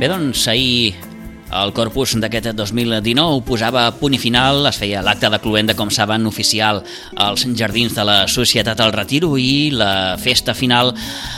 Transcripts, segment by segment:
Bé, doncs ahir el Corpus d'aquest 2019 posava punt i final, es feia l'acte de cloenda, com saben, oficial als jardins de la Societat El Retiro i la festa final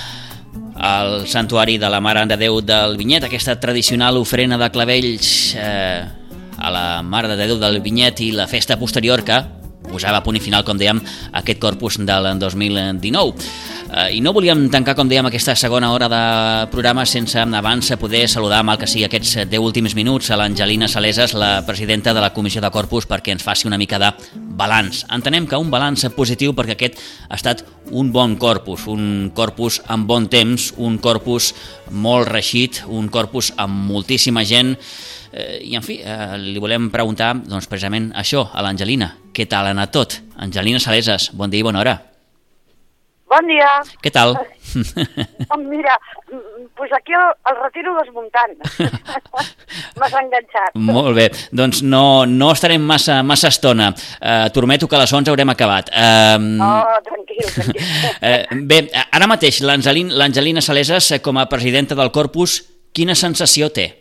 al Santuari de la Mare de Déu del Vinyet, aquesta tradicional ofrena de clavells a la Mare de Déu del Vinyet i la festa posterior que posava punt i final, com dèiem, aquest Corpus del 2019. I no volíem tancar, com dèiem, aquesta segona hora de programa sense abans poder saludar, mal que sigui aquests 10 últims minuts, a l'Angelina Saleses, la presidenta de la Comissió de Corpus, perquè ens faci una mica de balanç. Entenem que un balanç positiu perquè aquest ha estat un bon Corpus amb bon temps, un Corpus molt reeixit, un Corpus amb moltíssima gent. I, en fi, li volem preguntar, doncs, precisament això, a l'Angelina. Què tal ha anat tot? Angelina Saleses, bon dia i bona hora. Bon dia. Què tal? Mira, pues aquí el retiro desmuntant. M'has enganxat. Molt bé, doncs no estarem massa estona. T'ho prometo que a les 11 haurem acabat. Tranquil. Bé, ara mateix, l'Angelina Saleses, com a presidenta del Corpus, quina sensació té?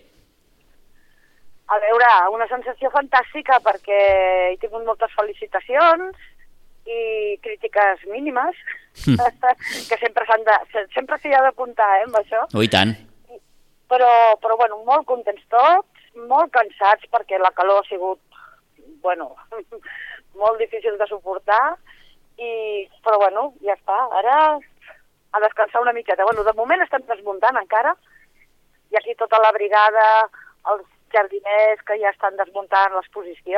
A veure, una sensació fantàstica perquè he tingut moltes felicitacions i crítiques mínimes, que sempre s'hi ha d'apuntar, amb això. Oh, i tant. Però bueno, molt contents tots, molt cansats perquè la calor ha sigut, bueno, molt difícil de suportar, però bueno, ja està, ara a descansar una miqueta. Bueno, de moment estem desmuntant encara, i aquí tota la brigada, els jardiners que ja estan desmuntant l'exposició,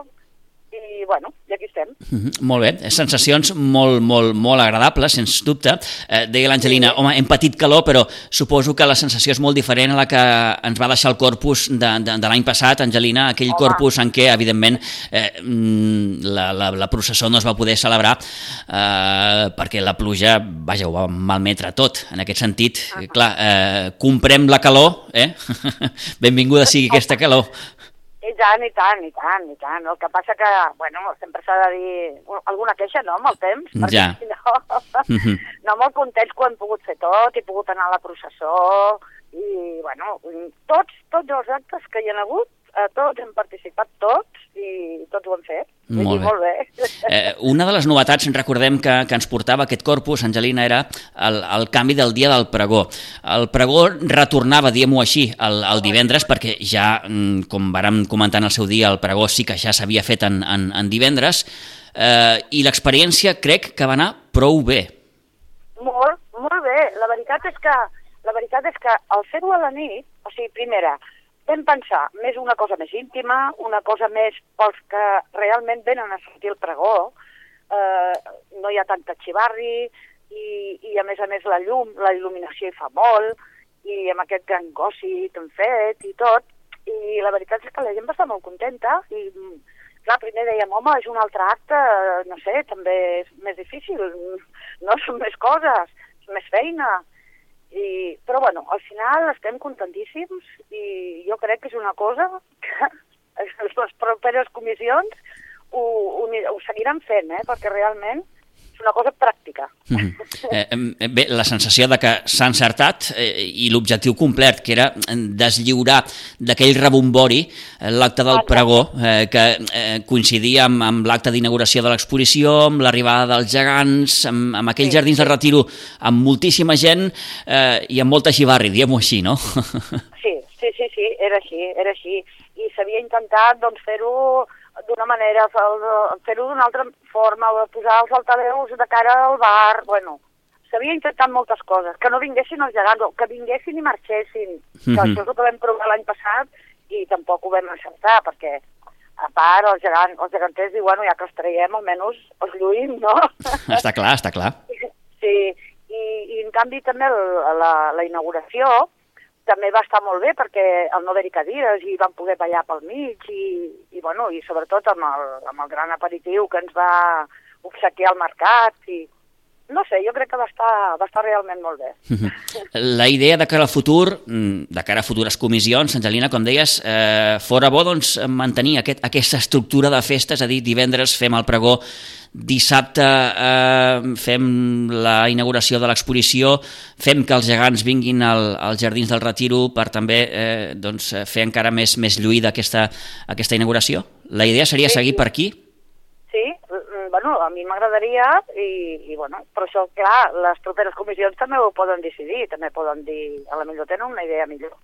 i bueno, i aquí estem. Molt bé, sensacions molt agradables, sens dubte. Deia l'Angelina, home, hem patit calor, però suposo que la sensació és molt diferent a la que ens va deixar el Corpus de l'any passat, Angelina, aquell Corpus en què, evidentment, la processó no es va poder celebrar perquè la pluja, vaja, ho va malmetre tot. En aquest sentit, clar, comprem la calor, benvinguda sigui aquesta calor. I tant. El que passa que, bueno, sempre s'ha de dir alguna queixa, no?, amb el temps. Ja. No, molt contents quan hem pogut fer tot, he pogut anar a la processó, i, bueno, tots els actes que hi ha hagut, tots hem participat, tots, i tots ho hem fet. Molt bé. Una de les novetats, recordem, que ens portava aquest Corpus, Angelina, era el canvi del dia del pregó. El pregó retornava, diguem-ho així, el divendres, perquè ja, com vàrem comentar en el seu dia, el pregó sí que ja s'havia fet en divendres, i l'experiència crec que va anar prou bé. Molt bé. La veritat és que al fer-ho a la nit, o sigui, primera, vam pensar més una cosa més íntima, una cosa més pels que realment venen a sentir el pregó, no hi ha tanta xivarri, i a més la llum, la il·luminació hi fa molt, i amb aquest gran gossi que hem fet i tot, i la veritat és que la gent va estar molt contenta, i clar, primer dèiem, home, és un altre acte, no sé, també és més difícil, no són més coses, és més feina. Però bueno, al final estem contentíssims i jo crec que és una cosa que les properes comissions ho seguiran fent, perquè realment és una cosa pràctica. Bé, la sensació de que s'ha encertat i l'objectiu complert, que era deslliurar d'aquell rebombori l'acte del pregó, que coincidia amb l'acte d'inauguració de l'exposició, amb l'arribada dels gegants, amb aquells jardins del Retiro, amb moltíssima gent i amb molta xivarri, diguem-ho així, no? Sí, era així. I s'havia intentat fer-ho d'una manera, fer-ho d'una altra forma, posar els altaveus de cara al bar, bueno, s'havia intentat moltes coses, que no vinguessin els gegants, que vinguessin i marxessin, que això és el que vam provar l'any passat i tampoc ho vam encertar, perquè a part els geganters diuen, bueno, ja que els traiem, almenys els lluïm, no? Està clar. Sí, i en canvi també la inauguració també va estar molt bé perquè al no haver-hi cadires i vam poder ballar pel mig i bueno, i sobretot amb el gran aperitiu que ens va obsequiar al mercat i no sé, jo crec que va estar realment molt bé. La idea de cara al futur, de cara a futures comissions, Angelina, com deies, fora bo doncs, mantenir aquesta estructura de festes, és a dir, divendres fem el pregó, dissabte fem la inauguració de l'exposició, fem que els gegants vinguin als Jardins del Retiro per també fer encara més lluïda aquesta inauguració? La idea seria seguir per aquí? Sí, bueno, a mi m'agradaria i bueno, però això, clar, les properes comissions també ho poden decidir, també poden dir, a la millor tenen una idea millor.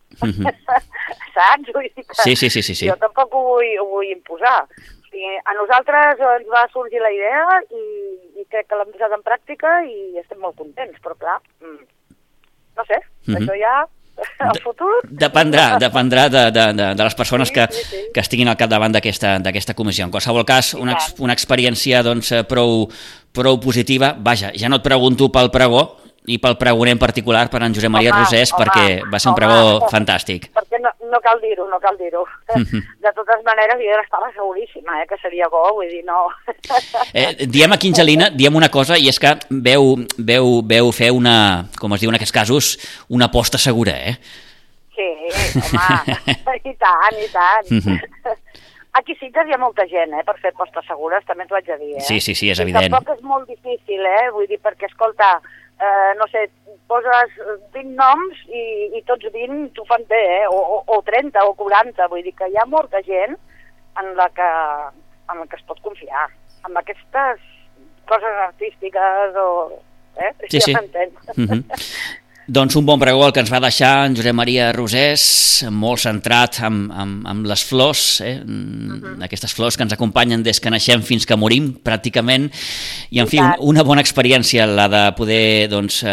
Saps? Vull dir que sí. Jo tampoc ho vull imposar. A nosaltres ens va sorgir la idea i crec que l'hem posat en pràctica i estem molt contents, però clar, no sé, això ja... El futur... Dependrà de les persones que estiguin al capdavant d'aquesta comissió. En qualsevol cas, una experiència prou positiva. Vaja, ja no et pregunto pel pregó i pel pregoner en particular, per en Josep Maria Rosés, perquè va ser un pregó fantàstic. Perquè no cal dir-ho, no cal dir-ho. De totes maneres, jo estava seguríssima que seria bo, vull dir, no. Diem aquí, Angelina, diem una cosa, i és que veu fer una, com es diu en aquests casos, una aposta segura, Sí, home, i tant. Aquí sí que hi ha molta gent, per fer apostes segures, també t'ho haig de dir, Sí, és evident. I tampoc és molt difícil, vull dir, perquè, escolta, no sé, poses 20 noms i tots 20 t'ho fan bé, o 30 o 40, vull dir que hi ha molta gent en la que es pot confiar, amb aquestes coses artístiques Sí. Ja m'entens. Doncs un bon pregó el que ens va deixar en Josep Maria Rosés, molt centrat amb les flors, aquestes flors que ens acompanyen des que naixem fins que morim, pràcticament, i en fi, una bona experiència la de poder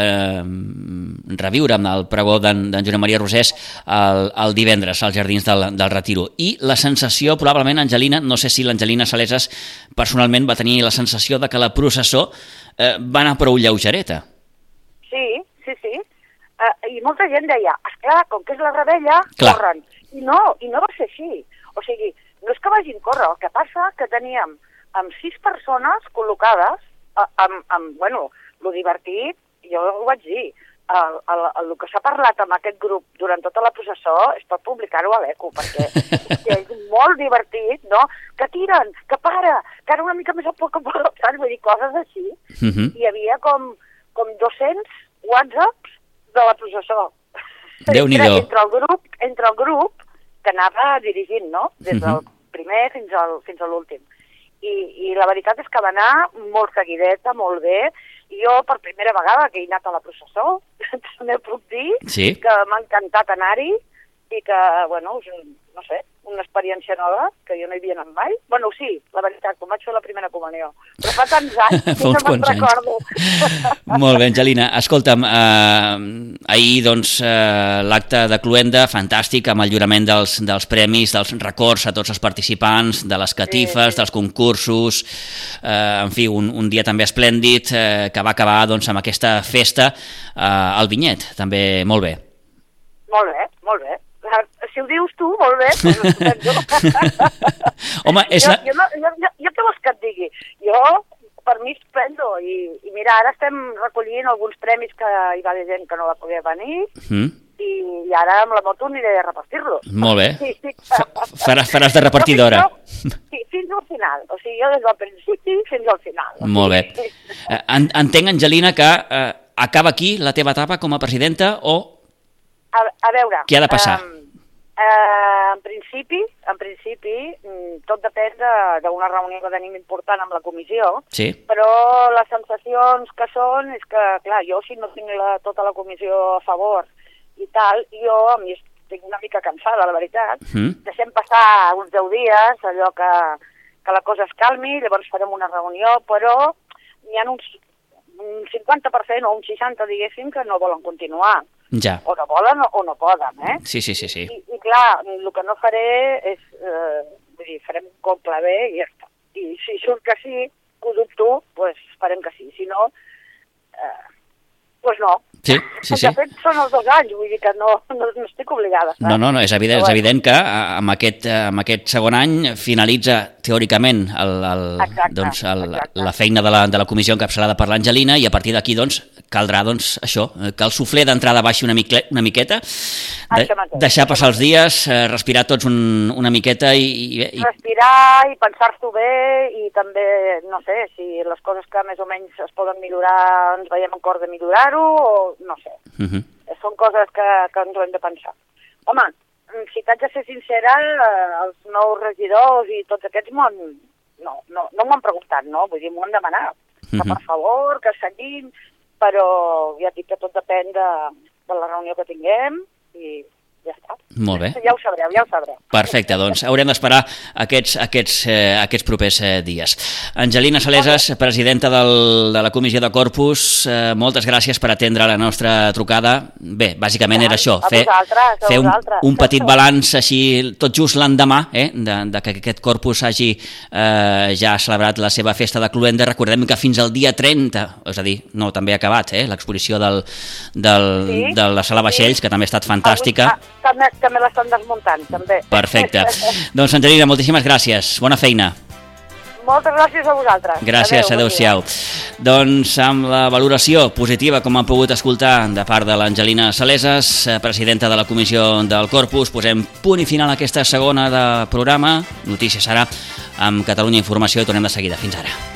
reviure amb el pregó d'en Josep Maria Rosés el divendres als Jardins del Retiro. I la sensació, probablement, Angelina, no sé si l'Angelina Saleses personalment va tenir la sensació de que la processó va anar prou lleugereta. Sí. I molta gent deia, esclar, com que és la Rebella, corren. I no va ser així. O sigui, no és que vagin córrer, el que passa que teníem amb 6 persones col·locades, bueno, lo divertit, jo ho vaig dir, el que s'ha parlat amb aquest grup durant tota la processó es pot publicar-ho a l'ECO, perquè és molt divertit, no? Que tiren, que para, que ara una mica més a poc, saps? Vull dir, coses així. Hi havia com 200 whatsapps de la processó. Déu-n'hi-do. Entre el grup que anava dirigint, no? Des del primer fins a l'últim. I la veritat és que va anar molt seguideta, molt bé. I jo, per primera vegada que he anat a la processó, també puc dir que m'ha encantat anar-hi i que, bueno, no sé, una experiència nova, que jo no hi havia anat mai. Bueno, sí, la veritat, com vaig fer la primera comunió. Però fa tants anys que no me'n recordo. Molt bé, Angelina. Escolta'm, ahir, doncs, l'acte de Cluenda, fantàstic, amb el lliurament dels premis, dels records a tots els participants, de les catifes, dels concursos, en fi, un dia també esplèndid, que va acabar, doncs, amb aquesta festa al Vinyet, també molt bé. Molt bé. Si ho dius tu, molt bé. Home, jo què vols que et digui? Jo, per mi, esplendo. I mira, ara estem recollint alguns premis que hi va haver gent que no va poder venir i ara amb la moto aniré a repartir-los. Molt bé. Faràs de repartidora. Sí, fins al final. O sigui, jo des del principi fins al final. Molt bé. Entenc, Angelina, que acaba aquí la teva etapa com a presidenta o... A veure... Què ha de passar? En principi, tot depèn d'una reunió que tenim important amb la comissió, però les sensacions que són és que, clar, jo si no tinc tota la comissió a favor i tal, jo a mi estic una mica cansada, la veritat. Deixem passar uns 10 dies, allò que la cosa es calmi, llavors farem una reunió, però n'hi ha un 50% o un 60%, diguéssim, que no volen continuar. Ja. O no volen o no poden, Sí. I clar, el que no faré és, vull dir, farem un comple bé i ja està. I si surt que sí, que ho dubto, doncs farem que sí. Si no, doncs no. Sí. De fet, són els 2 anys, vull dir que no estic obligada. Saps? No, és evident que amb aquest segon any finalitza teòricament la feina de la comissió encapçalada per l'Angelina i a partir d'aquí caldrà això, que el suflé d'entrada baixi una miqueta, deixar passar els dies, respirar tots una miqueta i... Respirar i pensar-s'ho bé i també, no sé, si les coses que més o menys es poden millorar ens veiem en cor de millorar-ho o no sé. Són coses que ens ho hem de pensar. Home, si t'haig de ser sincera, els nous regidors i tots aquests no m'ho han preguntat, no? Vull dir, m'ho han demanat. Que per favor, que seguim, però ja dic que tot depèn de la reunió que tinguem i ja està. Molt bé. Ja ho sabreu. Perfecte, doncs haurem d'esperar aquests propers dies. Angelina Saleses, presidenta de la Comissió de Corpus, moltes gràcies per atendre la nostra trucada. Bé, bàsicament era això, fer un petit balanç així tot just l'endemà de que aquest Corpus hagi ja celebrat la seva festa de Cluenda. Recordem que fins al dia 30, és a dir, no, també ha acabat l'exposició de la Sala Vaixells, que també ha estat fantàstica. També l'estan desmuntant, també. Perfecte. Doncs, Angelina, moltíssimes gràcies. Bona feina. Moltes gràcies a vosaltres. Gràcies, adeu-siau. Doncs amb la valoració positiva, com han pogut escoltar de part de l'Angelina Saleses, presidenta de la Comissió del Corpus, posem punt i final a aquesta segona de programa. Notícies serà amb Catalunya Informació i tornem de seguida. Fins ara.